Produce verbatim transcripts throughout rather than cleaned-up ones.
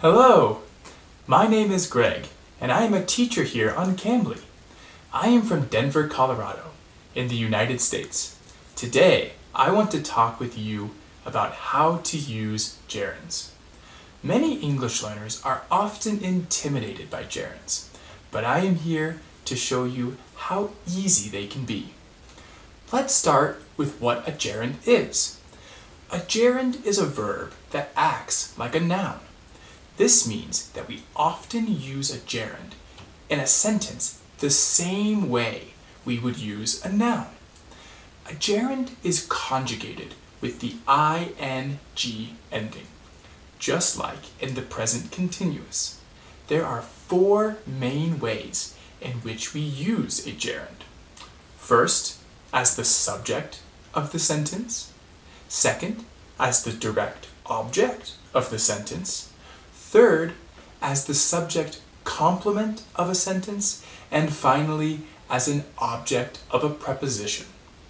Hello, my name is Greg, and I am a teacher here on Cambly. I am from Denver, Colorado, in the United States. Today, I want to talk with you about how to use gerunds. Many English learners are often intimidated by gerunds, but I am here to show you how easy they can be. Let's start with what a gerund is. A gerund is a verb that acts like a noun. This means that we often use a gerund in a sentence the same way we would use a noun. A gerund is conjugated with the ing ending, just like in the present continuous. There are four main ways in which we use a gerund. First, as the subject of the sentence. Second, as the direct object of the sentence. Third, as the subject complement of a sentence. And finally, as an object of a preposition.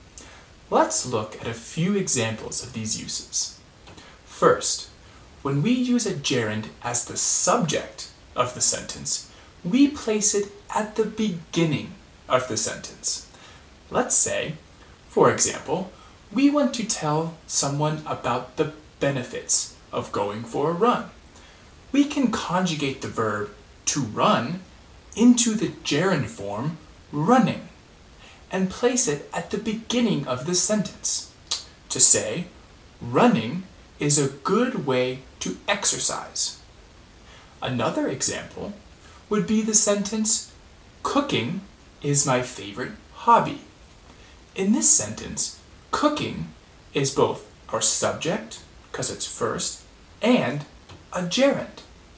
Let's look at a few examples of these uses. First, when we use a gerund as the subject of the sentence, we place it at the beginning of the sentence. Let's say, for example, we want to tell someone about the benefits of going for a run. We can conjugate the verb to run into the gerund form running and place it at the beginning of the sentence to say, running is a good way to exercise. Another example would be the sentence, cooking is my favorite hobby. In this sentence, cooking is both our subject, because it's first, and a gerund.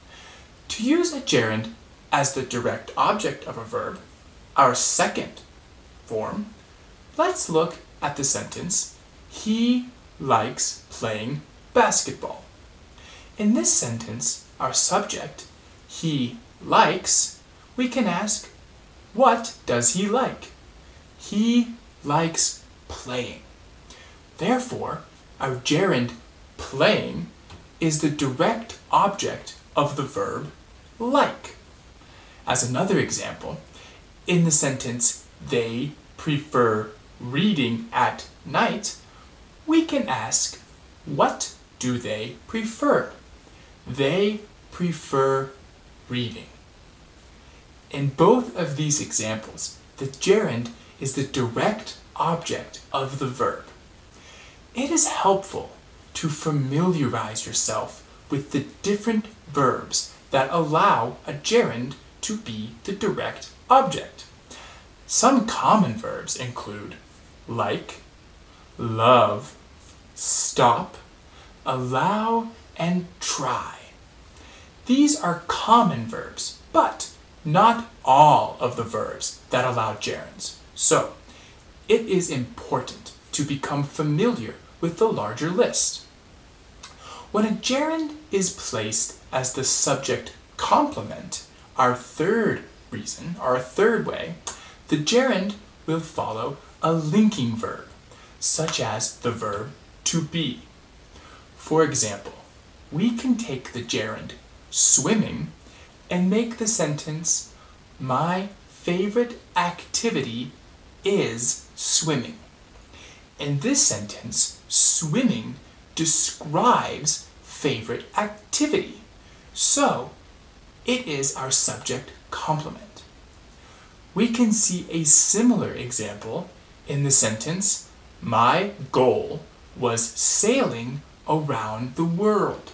To use a gerund as the direct object of a verb, our second form, let's look at the sentence, he likes playing basketball. In this sentence, our subject, he likes, we can ask, what does he like? He likes playing. Therefore, our gerund playing is the direct object of the verb like. As another example, in the sentence, they prefer reading at night, we can ask, what do they prefer? They prefer reading. In both of these examples, the gerund is the direct object of the verb. It is helpful to familiarize yourself with the different verbs that allow a gerund to be the direct object. Some common verbs include like, love, stop, allow, and try. These are common verbs, but not all of the verbs that allow gerunds. So, it is important to become familiar with the larger list. When a gerund is placed as the subject complement, our third reason, our third way, the gerund will follow a linking verb, such as the verb to be. For example, we can take the gerund swimming and make the sentence, my favorite activity is swimming. In this sentence, swimming describes favorite activity, so it is our subject complement. We can see a similar example in the sentence, my goal was sailing around the world.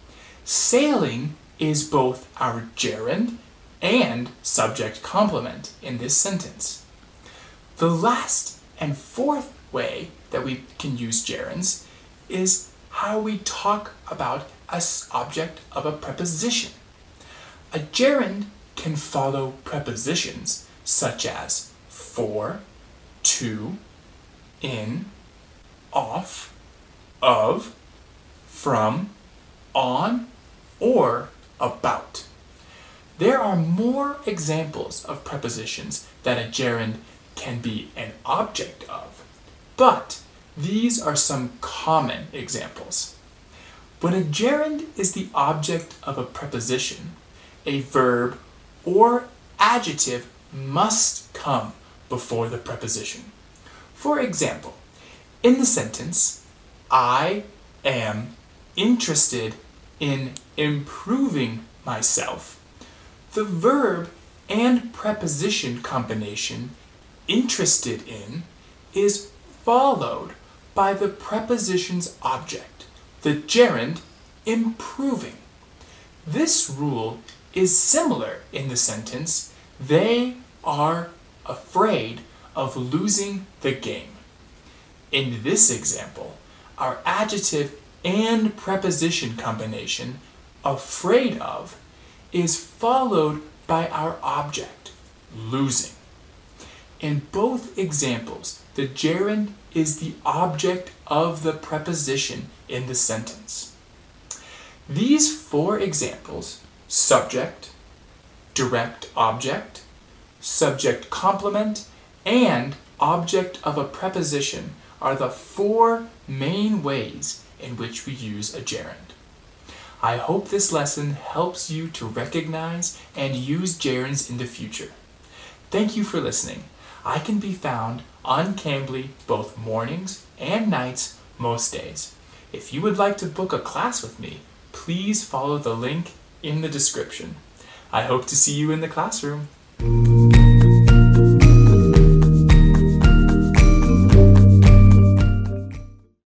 Sailing is both our gerund and subject complement in this sentence. The last and fourth way that we can use gerunds is how we talk about an object of a preposition. A gerund can follow prepositions such as for, to, in, off, of, from, on, or about. There are more examples of prepositions that a gerund can be an object of, but these are some common examples. When a gerund is the object of a preposition, a verb or adjective must come before the preposition. For example, in the sentence, I am interested in improving myself, the verb and preposition combination interested in is followed by the preposition's object, the gerund improving. This rule is similar in the sentence, they are afraid of losing the game. In this example, our adjective and preposition combination, afraid of, is followed by our object, losing. In both examples, the gerund is the object of the preposition in the sentence. These four examples, subject, direct object, subject complement, and object of a preposition, are the four main ways in which we use a gerund. I hope this lesson helps you to recognize and use gerunds in the future. Thank you for listening. I can be found on Cambly both mornings and nights most days. If you would like to book a class with me, please follow the link in the description. I hope to see you in the classroom.